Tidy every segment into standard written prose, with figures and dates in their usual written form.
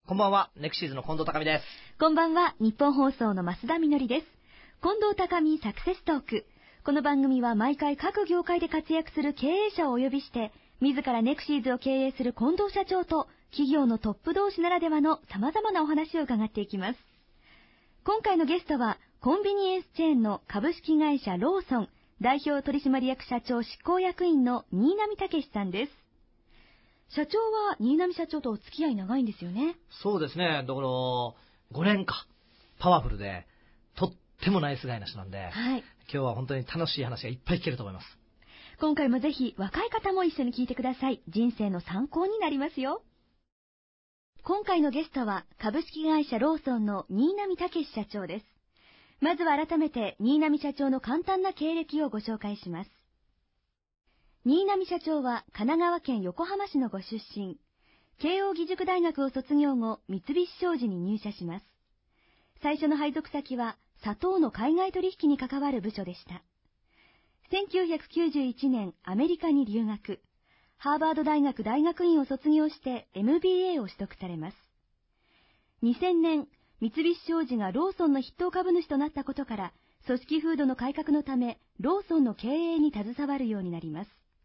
こんばんは、ネクシーズの近藤隆美です。 こんばんは、日本放送の増田みのりです。近藤隆美サクセストーク。この番組は毎回各業界で活躍する経営者をお呼びして、自らネクシーズを経営する近藤社長と企業のトップ同士ならではの様々なお話を伺っていきます。今回のゲストは、コンビニエンスチェーンの株式会社ローソン代表取締役社長執行役員の新浪武さんです。社長は新浪社長とお付き合い長いんですよね。 そうですね。だから5年か。パワフルでとってもナイスガイな人なんで、 はい。 今日は本当に楽しい話がいっぱい聞けると思います。 今回もぜひ若い方も一緒に聞いてください。人生の参考になりますよ。今回のゲストは株式会社ローソンの新浪武社長です。まずは改めて新浪社長の簡単な経歴をご紹介します。新浪社長は神奈川県横浜市のご出身。慶應義塾大学を卒業後、三菱商事に入社します。最初の配属先は砂糖の海外取引に関わる部署でした。1991年、アメリカに留学。ハーバード大学大学院を卒業して MBA を取得されます。2000年、三菱商事がローソンの筆頭株主となったことから、組織風土の改革のため、ローソンの経営に携わるようになります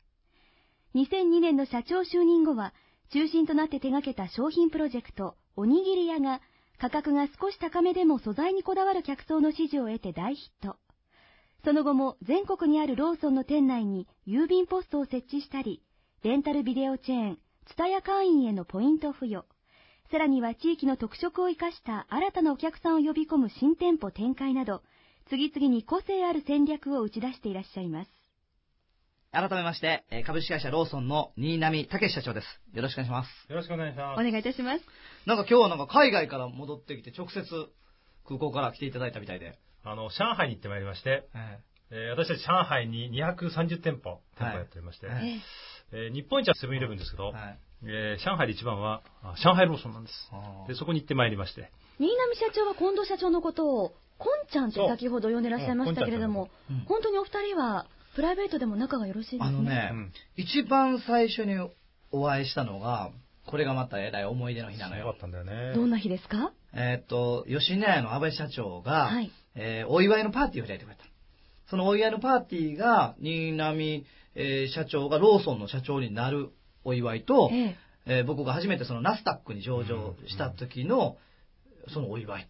。2002年の社長就任後は、中心となって手掛けた商品プロジェクト、おにぎり屋が、価格が少し高めでも素材にこだわる客層の支持を得て大ヒット。その後も全国にあるローソンの店内に郵便ポストを設置したり、レンタルビデオチェーン、ツタヤ会員へのポイント付与、さらには地域の特色を生かした新たなお客さんを呼び込む新店舗展開など、次々に個性ある戦略を打ち出していらっしゃいます。 改めまして、株式会社ローソンの新浪武社長です。よろしくお願いします。 よろしくお願いします。 お願いいたします。 なんか今日はなんか海外から戻ってきて直接空港から来ていただいたみたいで。 上海に行ってまいりまして、私たち上海に230店舗やっておりまして、日本一はセブンイレブンですけど、上海で一番は上海ローソンなんです。で、そこに行ってまいりまして。 新浪社長は近藤社長のことを、こんちゃんって先ほど呼んでらっしゃいましたけれども、本当にお二人はプライベートでも仲がよろしいですね。 一番最初にお会いしたのが、これがまたえらい思い出の日なのよ。 そうだったんだよね。 どんな日ですか？ 吉野家の安倍社長が、お祝いのパーティーを開いてくれた。そのお祝いのパーティーが、新浪、社長がローソンの社長になるお祝いと、僕が初めてそのナスダックに上場した時の、そのお祝いって。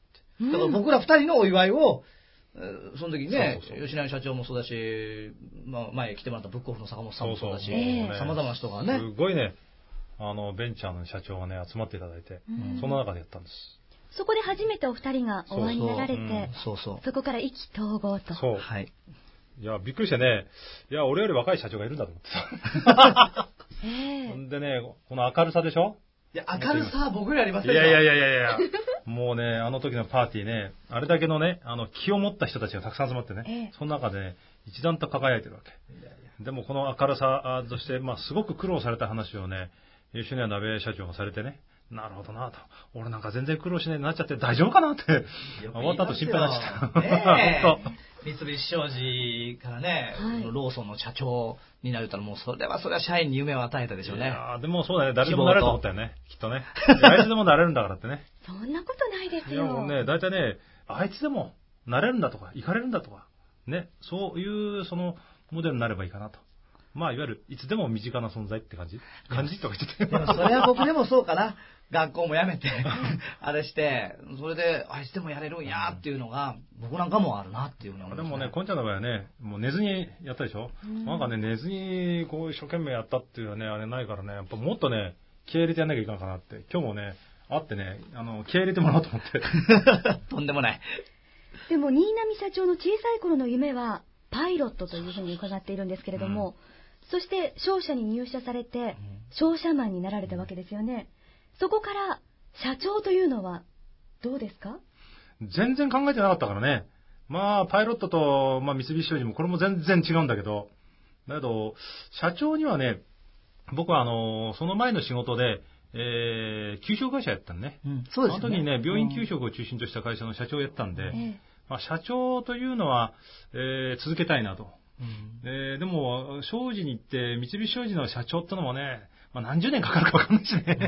だから僕ら二人のお祝いを、その時にね、吉永社長もそうだし、前来てもらったブックオフの坂本さんもそうだし、様々な人がね。 すごいね、ベンチャーの社長がね、集まっていただいて、その中でやったんです。 そこで初めてお二人がお会いになられて、そこから意気投合と。 そう。はい。いや、びっくりしてね、いや、俺より若い社長がいるんだと思ってさ。ほんでね、この明るさでしょ？ いや、明るさは僕よりありませんよ。 いや。もうね、あの時のパーティーね、あれだけのね、気を持った人たちがたくさん集まってね、その中でね、一段と輝いてるわけ。でもこの明るさとして、すごく苦労された話をね、吉野家鍋社長がされてね、なるほどなと。俺なんか全然苦労しないでなっちゃって大丈夫かなって、終わった後心配になっちゃった。 本当。三菱商事からね、ローソンの社長になるたらもうそれは社員に夢を与えたでしょうね。 いやでもそうだね、誰でもなれると思ったよね、きっとね。あいつでもなれるんだからってね。 そんなことないですよ。 いやもうね、大体ね、あいつでもなれるんだとか、行かれるんだとか、ね、そういうそのモデルになればいいかなと。いわゆるいつでも身近な存在って感じとか言ってて。 でもそれは僕でもそうかな。学校も辞めて、あれして、それで、あいつでもやれるんやっていうのが、僕なんかもあるなっていうのが、 でもね、こんちゃんの場合はね、もう寝ずにやったでしょ。なんかね、寝ずにこう一生懸命やったっていうのはね、あれないからね、やっぱもっとね、気合入れてやんなきゃいかんかなって、今日もね、会ってね、気合入れてもらおうと思って。 とんでもない。 でも、新浪社長の小さい頃の夢は、パイロットというふうに伺っているんですけれども、そして商社に入社されて、商社マンになられたわけですよね。そこから社長というのはどうですか？ 全然考えてなかったからね。パイロットと、三菱商事もこれも全然違うんだけど、社長にはね、僕はその前の仕事で、給食会社やったのね。 そうですね。 その時にね、病院給食を中心とした会社の社長をやったんで、社長というのは、続けたいなと。でも、商事に行って、三菱商事の社長ってのもね、何十年かかるか分かんないしね。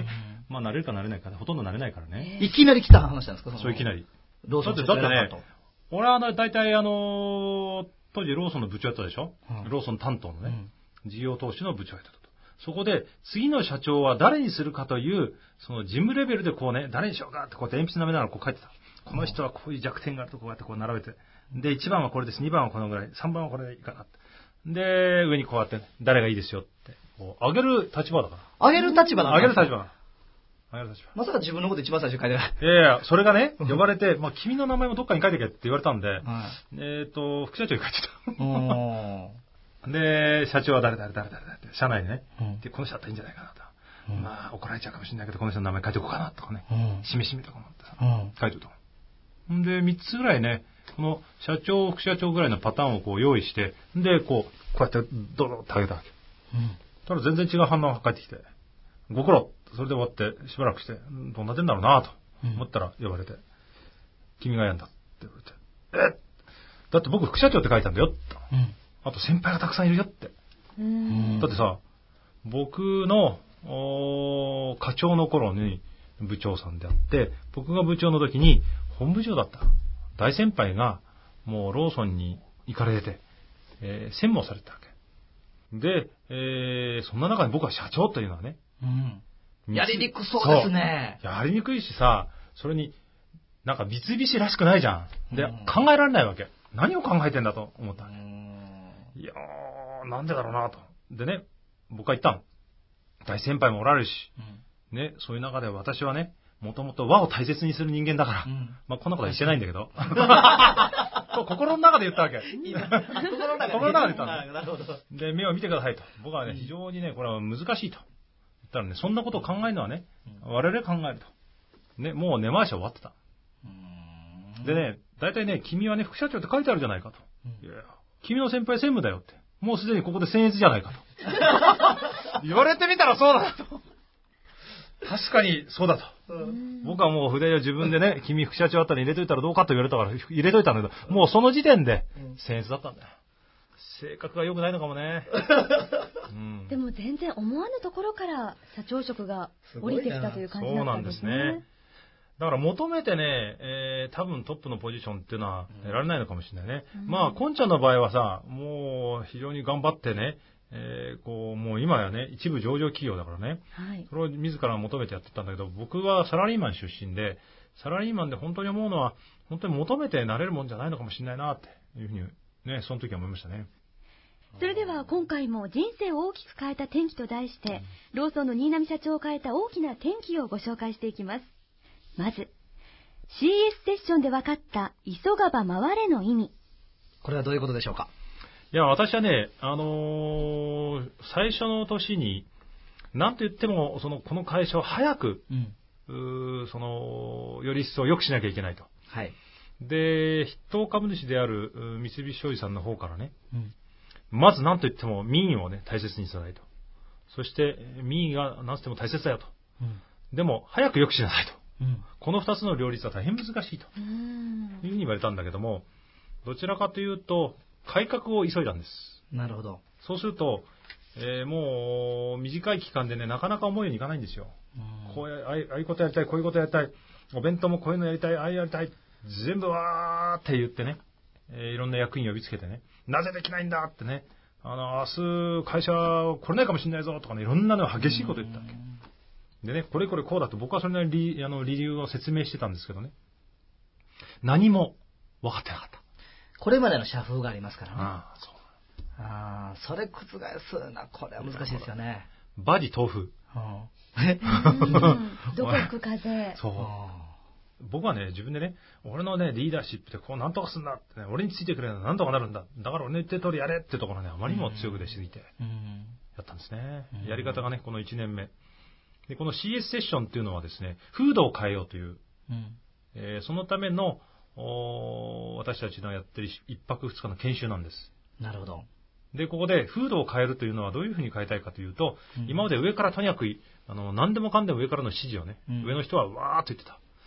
まあ慣れるか慣れないか、ほとんど慣れないからね。 いきなり来た話なんですか？ そういきなり。 ローソンだってね、俺は大体当時ローソンの部長やったでしょ、ローソン担当のね、事業投資の部長やったと。そこで、次の社長は誰にするかという、その事務レベルでこうね、誰にしようかってこうやって鉛筆舐めながらこう書いてた。この人はこういう弱点があるとこうやってこう並べて。で、1番はこれです、2番はこのぐらい、3番はこれでいいかなって。で、上にこうやって、誰がいいですよって。こう、上げる立場だから。 上げる立場だから。 上げる立場だから。上げる立場。 まさか自分のこと一番最初に書いてない。 いやいや、それがね、呼ばれて、まあ、君の名前もどっかに書いてけって言われたんで、副社長に書いてた。で、社長は誰って、社内でね、で、この人だったらいいんじゃないかなと。まあ、怒られちゃうかもしれないけど、この人の名前書いておこうかなとかね、しめしめとか思ってさ、書いておいた。で、3つぐらいね、この社長、副社長ぐらいのパターンをこう用意して、で、こうやってドドッと上げたわけ。ただ全然違う反応が返ってきて、ご苦労。それで終わって、しばらくして、どうなってんだろうなと思ったら呼ばれて、君がやんだって言われて、だって僕副社長って書いたんだよって。あと先輩がたくさんいるよって。だってさ、僕の課長の頃に部長さんであって、僕が部長の時に本部長だった。大先輩がもうローソンに行かれてて、専務をされてたわけ。で、そんな中に僕は社長というのはね、 やりにくそうですね。 やりにくいしさ、それになんか三菱らしくないじゃん。で、考えられないわけ。何を考えてんだと思ったわけ。いやー、なんでだろうなと。でね、僕は言ったの。大先輩もおられるし、ね、そういう中で私はね、もともと和を大切にする人間だから、まあこんなことはしてないんだけど、心の中で言ったわけ。心の中で言ったの。で、目を見てくださいと。僕はね、非常にね、これは難しいと。言ったらね、そんなことを考えるのはね、我々考えると。ね、もう根回しは終わってた。でね、大体ね、君はね、副社長って書いてあるじゃないかと。いや、君の先輩専務だよって。もうすでにここで僭越じゃないかと。言われてみたらそうだと。確かにそうだと。僕はもう筆を自分でね、君副社長あたりに入れといたらどうかと言われたから入れといたんだけど、もうその時点で僭越だったんだよ。性格が良くないのかもね。 でも全然思わぬところから社長職が降りてきたという感じだったんですね。そうなんですね。だから求めてね、多分トップのポジションっていうのは得られないのかもしれないね。まあ、こんちゃんの場合はさ、もう非常に頑張ってね、こう、もう今やね、一部上場企業だからね、それを自ら求めてやってたんだけど、僕はサラリーマン出身で、サラリーマンで本当に思うのは、本当に求めてなれるもんじゃないのかもしれないな、っていうふうにね、その時は思いましたね。 それでは今回も人生を大きく変えた転機と題して、ローソンの新浪社長を変えた大きな転機をご紹介していきます。まず、CS セッションで分かった急がば回れの意味。 これはどういうことでしょうか？ いや、私はね、最初の年に、なんと言っても、この会社を早く、より一層良くしなきゃいけないと。 はい。 で、筆頭株主である三菱商事さんの方からね、まずなんと言っても民意をね、大切にしなさいと。そして、民意が何つっても大切だよと。でも、早く良くしなさいと。この二つの両立は大変難しいと。いうふうに言われたんだけども、どちらかというと、改革を急いだんです。 なるほど。 そうすると、もう短い期間でね、なかなか思うようにいかないんですよ。こうああいうことやりたい、こういうことやりたい、お弁当もこういうのやりたい、ああやりたい、全部わーって言ってね、いろんな役員呼びつけてね、なぜできないんだってね、明日会社来れないかもしれないぞとかね、いろんなの激しいこと言ったわけ。でね、これこれこうだと僕はそれなりに理由を説明してたんですけどね、何も分かってなかった。 これまでの社風がありますからね。 そう。 それ覆すな、これは難しいですよね。 バジ豆腐。 どこ行く風。 そう。僕はね、自分でね、俺のね、リーダーシップでこうなんとかすんだってね、俺についてくれるのなんとかなるんだ。だから俺の言ってる通りやれってところね、あまりにも強く出しすぎて、やったんですね。やり方がね、この1年目。で、この CS セッションっていうのはですね、風土を変えようという、そのための、私たちのやってる1泊2日の研修なんです。 なるほど。 で、ここで風土を変えるというのはどういうふうに変えたいかというと、今まで上からとにかく、何でもかんでも上からの指示をね、上の人はわーっと言ってた。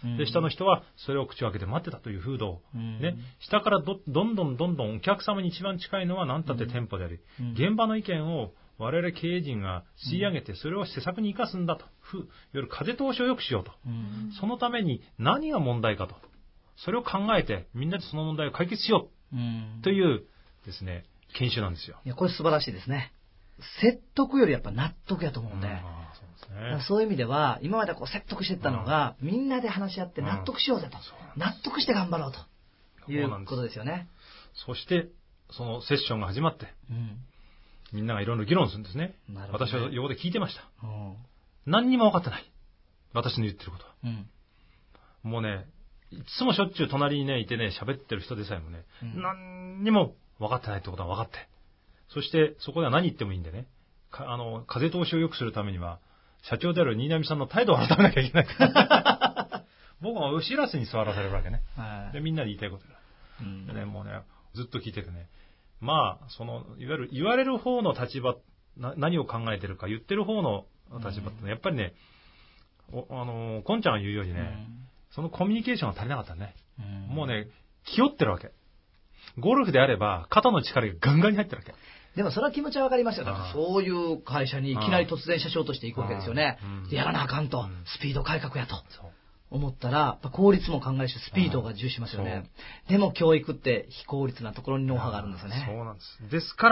で、下の人はそれを口を開けて待ってたという風土、ね、下からどんどんお客様に一番近いのは何たって店舗であり、現場の意見を我々経営陣が吸い上げて、それを施策に生かすんだと。いわゆる風通しを良くしようと。そのために何が問題かと。それを考えて、みんなでその問題を解決しよう。というですね、研修なんですよ。 いや、これ素晴らしいですね。説得よりやっぱ納得やと思うんで。そういう意味では、今までこう説得してったのが、みんなで話し合って納得しようぜと。納得して頑張ろうということですよね。 そして、そのセッションが始まって、みんながいろいろ議論するんですね。私は横で聞いてました。何にも分かってない。私の言ってることは。もうね、いつもしょっちゅう隣にね、いてね、喋ってる人でさえもね、何にも分かってないってことは分かって。そして、そこでは何言ってもいいんでね、風通しを良くするためには、社長である新浪さんの態度を改めなきゃいけない。僕は後ろに座らされるわけね。で、みんなで言いたいことだ。でね、もうね、ずっと聞いててね、まあ、いわゆる言われる方の立場、何を考えてるか言ってる方の立場って、やっぱりね、こんちゃんが言うようにね、そのコミュニケーションが足りなかったね。もうね、気負ってるわけ。ゴルフであれば、肩の力がガンガンに入ってるわけ。 でもそれは気持ちはわかりますよ。だからそういう会社にいきなり突然社長として行くわけですよね。やらなあかんと、スピード改革やと。思ったら、やっぱ効率も考えるし、スピードが重視しますよね。でも教育って非効率なところにノウハウがあるんですよね。 そうなんです。ですから、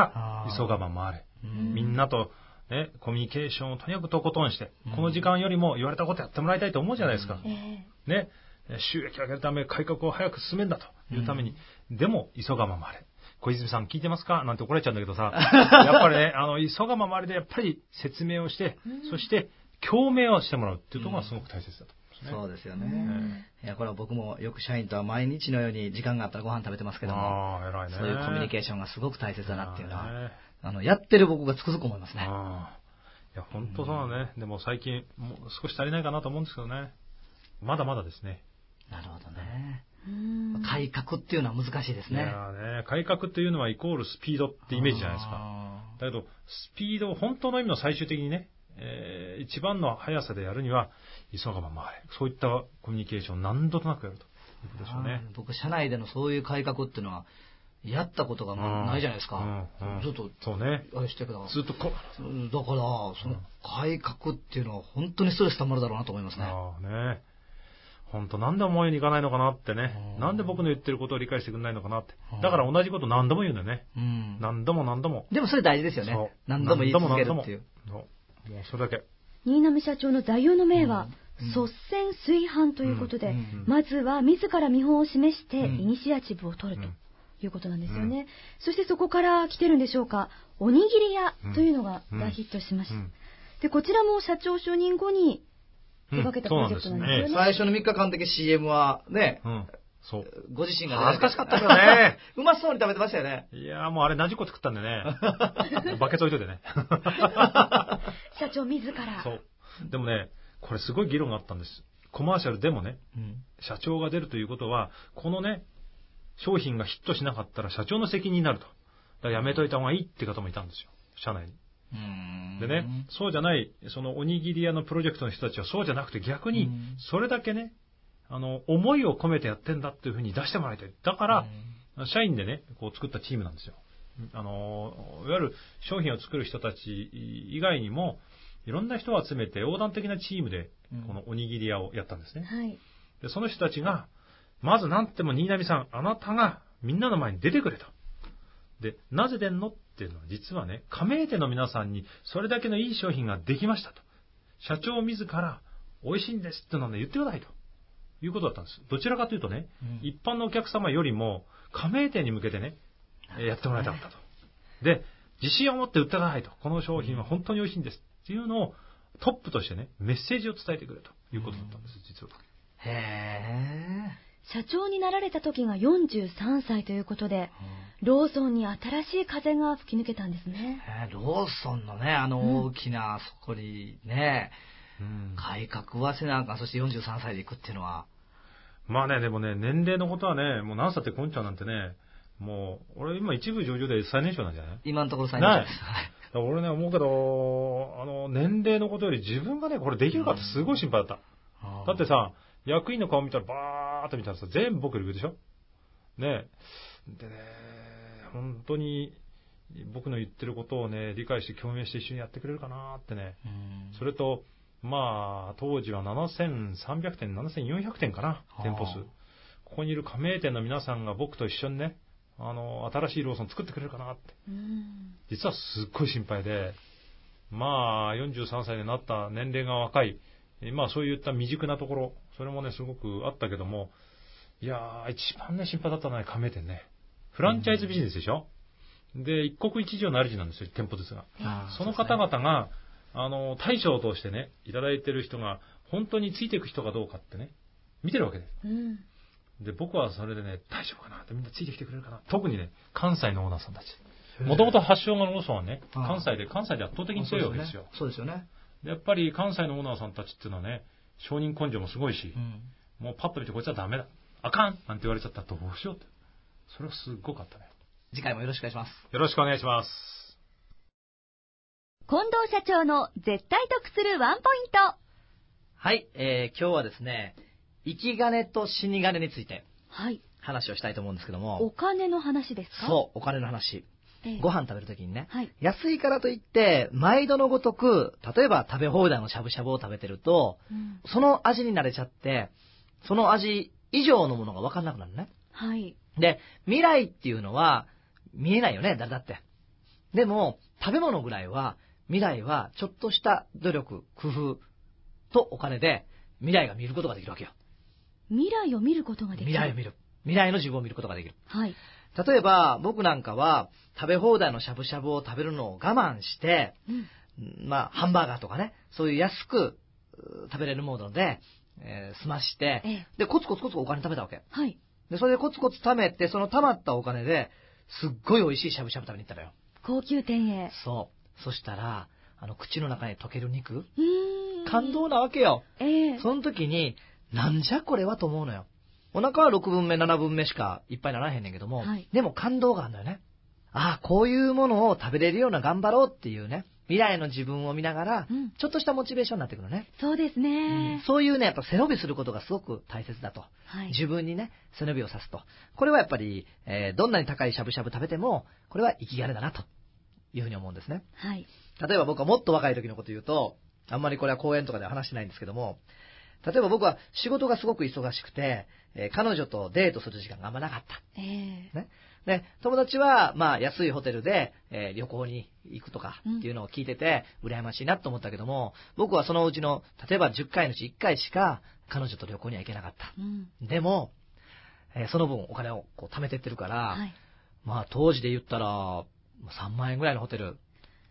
急がば回れ。みんなと、ね、コミュニケーションをとにかくとことんして、この時間よりも言われたことやってもらいたいと思うじゃないですか。ね、収益を上げるため、改革を早く進めんだというために、でも、急がば回れ。小泉さん聞いてますかなんて怒られちゃうんだけどさ、やっぱりね、急がば回れでやっぱり説明をして、そして共鳴をしてもらうっていうところがすごく大切だと。 そうですよね。いや、これは僕もよく社員とは毎日のように時間があったらご飯食べてますけども、 偉いね、 そういうコミュニケーションがすごく大切だなっていうのは、やってる僕がつくづく思いますね。いや、本当そうだね。でも最近、もう少し足りないかなと思うんですけどね。まだまだですね。 なるほどね。改革っていうのは難しいですね。 いやね、改革っていうのはイコールスピードってイメージじゃないですか。だけど、スピードを本当の意味の最終的にね、一番の速さでやるには、急がば回れ。そういったコミュニケーションを何度となくやるということでしょうね。 僕、社内でのそういう改革っていうのは、やったことがないじゃないですか。ずっと、 そうね。 あれしてるけど。 ずっとだから、その改革っていうのは本当にストレス溜まるだろうなと思いますね。 ね。本当なんで思いにいかないのかなってね。なんで僕の言ってることを理解してくれないのかなって。だから同じこと何度も言うんだよね。何度も何度も。 でもそれ大事ですよね。何度も言い続けるっていう。 もうそれだけ。 新浪社長の座右の銘は、率先垂範ということで、まずは自ら見本を示してイニシアチブを取るということなんですよね。そしてそこから来てるんでしょうか、おにぎり屋というのが大ヒットしました。で、こちらも社長就任後に手掛けたプロジェクトなんですよね。 最初の3日間だけ CM はね、ご自身が恥ずかしかったけどね。 うまそうに食べてましたよね。 いや、もうあれ何十個作ったんでね。バケツ置いといてね。 社長自ら。 そう。でもね、これすごい議論があったんです。コマーシャルでもね、社長が出るということは、このね、商品がヒットしなかったら社長の責任になると。だからやめといた方がいいって方もいたんですよ。社内に。でね、そうじゃない、そのおにぎり屋のプロジェクトの人たちはそうじゃなくて逆に、それだけね、思いを込めてやってんだっていうふうに出してもらいたい。だから、社員でね、こう作ったチームなんですよ。いわゆる商品を作る人たち以外にも、いろんな人を集めて横断的なチームで、このおにぎり屋をやったんですね。で、その人たちが、まずなんても新浪さん、あなたがみんなの前に出てくれと。で、なぜ出んのっていうのは実はね、加盟店の皆さんにそれだけのいい商品ができましたと。社長自ら美味しいんですってのをね、言ってくださいということだったんです。どちらかというとね、一般のお客様よりも加盟店に向けてね、やってもらいたかったと。で、自信を持って売ってくださいと。この商品は本当に美味しいんですっていうのをトップとしてね、メッセージを伝えてくれということだったんです、実は。 社長になられた時が43歳ということで、ローソンに新しい風が吹き抜けたんですね。 ローソンのね、大きなそこにね、改革はせなあかん、そして43歳で行くっていうのは。 まあね、でもね、年齢のことはね、もう何歳ってこんちゃんなんてね、もう、俺今一部上場で最年少なんじゃない？ 今のところ最年少です。 俺ね、思うけど、年齢のことより自分がね、これできるかってすごい心配だった。だってさ、 役員の顔見たらバーっと見たらさ、全部僕より上でしょね。でね、本当に僕の言ってることをね、理解して共鳴して一緒にやってくれるかなってね。それと、まあ、当時は7300点、7400点かな、店舗数。ここにいる加盟店の皆さんが僕と一緒にね、新しいローソン作ってくれるかなって。実はすっごい心配で、まあ、43歳になった年齢が若い、まあそういった未熟なところ、それもね、すごくあったけども、いやー、一番ね、心配だったのは加盟店ね。フランチャイズビジネスでしょ。で、一国一城の主なんですよ、店舗ずつが。その方々が、大将としてね、いただいてる人が、本当についていく人かどうかってね、見てるわけです。で、僕はそれでね、大丈夫かなって、みんなついてきてくれるかな。特にね、関西のオーナーさんたち。もともと発祥がローソンはね、関西で圧倒的に強いわけですよ。 そうですよね。 やっぱり関西のオーナーさんたちっていうのはね、承認根性もすごいし、もうパッと見てこいつはダメだ、あかんなんて言われちゃったらどうしようって。それはすっごかったね。 次回もよろしくお願いします。 よろしくお願いします。 近藤社長の絶対得するワンポイント。 はい、今日はですね、生き金と死に金について話をしたいと思うんですけども。 お金の話ですか？ そう、お金の話。ご飯食べるときにね、 はい、 安いからといって毎度のごとく、例えば食べ放題のしゃぶしゃぶを食べてると、その味に慣れちゃってその味以上のものが分かんなくなるね。 はい。 で、未来っていうのは見えないよね、誰だって。でも食べ物ぐらいは、未来はちょっとした努力、工夫とお金で未来が見ることができるわけよ。 未来を見ることができる。 未来を見る。未来の自分を見ることができる。 はい。 例えば僕なんかは食べ放題のしゃぶしゃぶを食べるのを我慢して、まあハンバーガーとかね、そういう安く食べれるもので、済まして、でコツコツお金貯めたわけ。 はい。 でそれでコツコツ貯めて、その貯まったお金ですっごい美味しいしゃぶしゃぶ食べに行ったのよ。 高級店へ。 そう。そしたら口の中に溶ける肉、感動なわけよ。その時になんじゃこれはと思うのよ。お腹は6分目7分目しかいっぱいならへんねんけども、はい、でも感動があるんだよね。ああ、こういうものを食べれるような頑張ろうっていうね、未来の自分を見ながら、ちょっとしたモチベーションになってくるのね。 そうですね、 そういうね、やっぱ背伸びすることがすごく大切だと、はい、自分にね背伸びをさすと、これはやっぱり、どんなに高いしゃぶしゃぶ食べてもこれは生き金だなというふうに思うんですね。 はい、 例えば僕はもっと若い時のこと言うと、あんまりこれは講演とかでは話してないんですけども、例えば僕は仕事がすごく忙しくて、彼女とデートする時間があんまなかった。ね、で友達はまあ安いホテルで、旅行に行くとかっていうのを聞いてて、羨ましいなと思ったけども、僕はそのうちの例えば10回のうち1回しか彼女と旅行には行けなかった。でも、その分お金をこう貯めてってるから、はい、まあ当時で言ったら3万円ぐらいのホテル。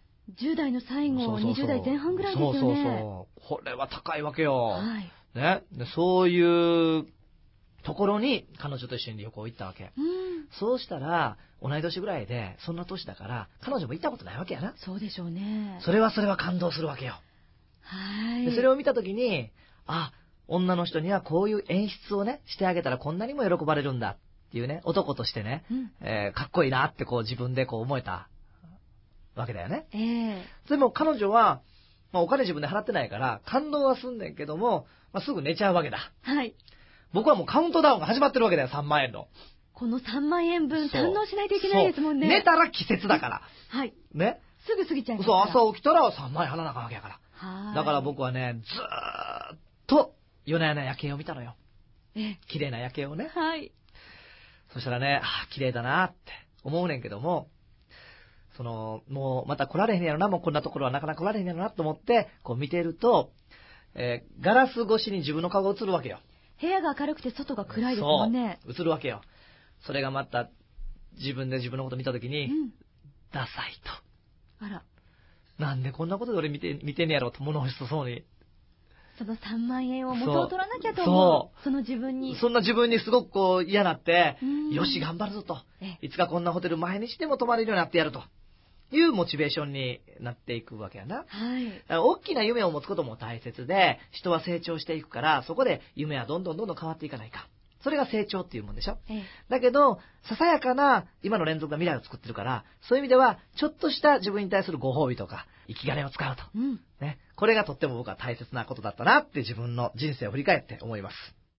10代の最後、20代前半ぐらいですよね。 これは高いわけよ。 はい、 ね、でそういうところに彼女と一緒に旅行行ったわけ。そうしたら同い年ぐらいで、そんな年だから彼女も行ったことないわけやな。 そうでしょうね。 それは感動するわけよ。 はい。 でそれを見た時に、あ、女の人にはこういう演出をねしてあげたらこんなにも喜ばれるんだっていうね、男としてね、かっこいいなってこう自分でこう思えたわけだよね。でも彼女は、まあ、お金自分で払ってないから感動はすんねんけども、まあ、すぐ寝ちゃうわけだ。 はい。 僕はもうカウントダウンが始まってるわけだよ、3万円の。 この3万円分堪能しないといけないですもんね。 寝たら季節だから。 はい。 ね。 すぐ過ぎちゃいますから。そう、朝起きたら3万円払わなあかんわけやから。 はい。 だから僕はね、ずーっと夜な夜な夜景を見たのよ。綺麗な夜景をね。 はい。 そしたらね、綺麗だなって思うねんけども、もうまた来られへんやろな、もうこんなところはなかなか来られへんやろなと思って、こう見てると、ガラス越しに自分の顔が映るわけよ。 部屋が明るくて外が暗いですもんね。 そう、映るわけよ。それがまた、自分で自分のこと見たときに、ダサいと。 あら。 なんでこんなことで俺見てんやろと、物欲しそうに。 その3万円を元を取らなきゃと思う。その自分に。 そんな自分にすごくこう嫌なって、よし頑張るぞと。いつかこんなホテル毎日でも泊まれるようになってやるというモチベーションになっていくわけやな。 はい。 大きな夢を持つことも大切で、人は成長していくから、そこで夢はどんどん変わっていかないか。それが成長っていうもんでしょ。だけど、ささやかな今の連続が未来を作ってるから、そういう意味では、ちょっとした自分に対するご褒美とか、生き金を使うと。ね。これがとっても僕は大切なことだったなって自分の人生を振り返って思います。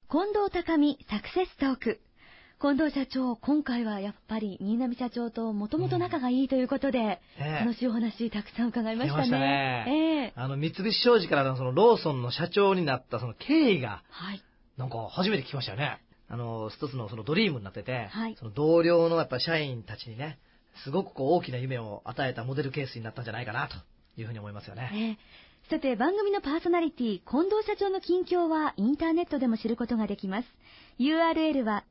近藤高美サクセストーク。近藤社長、今回はやっぱり新浪社長ともともと仲がいいということで、楽しいお話たくさん伺いましたね。 三菱商事からのそのローソンの社長になったその経緯が、なんか初めて聞きましたよね。一つのそのドリームになってて、その同僚のやっぱ社員たちにね、すごく大きな夢を与えたモデルケースになったんじゃないかなというふうに思いますよね。 さて、番組のパーソナリティ近藤社長の近況はインターネットでも知ることができます。URL は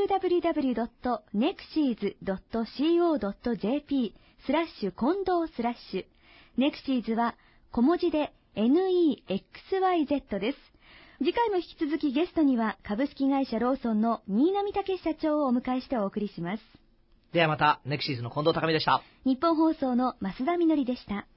www.nexies.co.jp/近藤/Nexies は小文字で NEXYZ です。次回も引き続きゲストには株式会社ローソンの新浪武社長をお迎えしてお送りします。 ではまた、ネクシーズの近藤高美でした。 日本放送の増田みのりでした。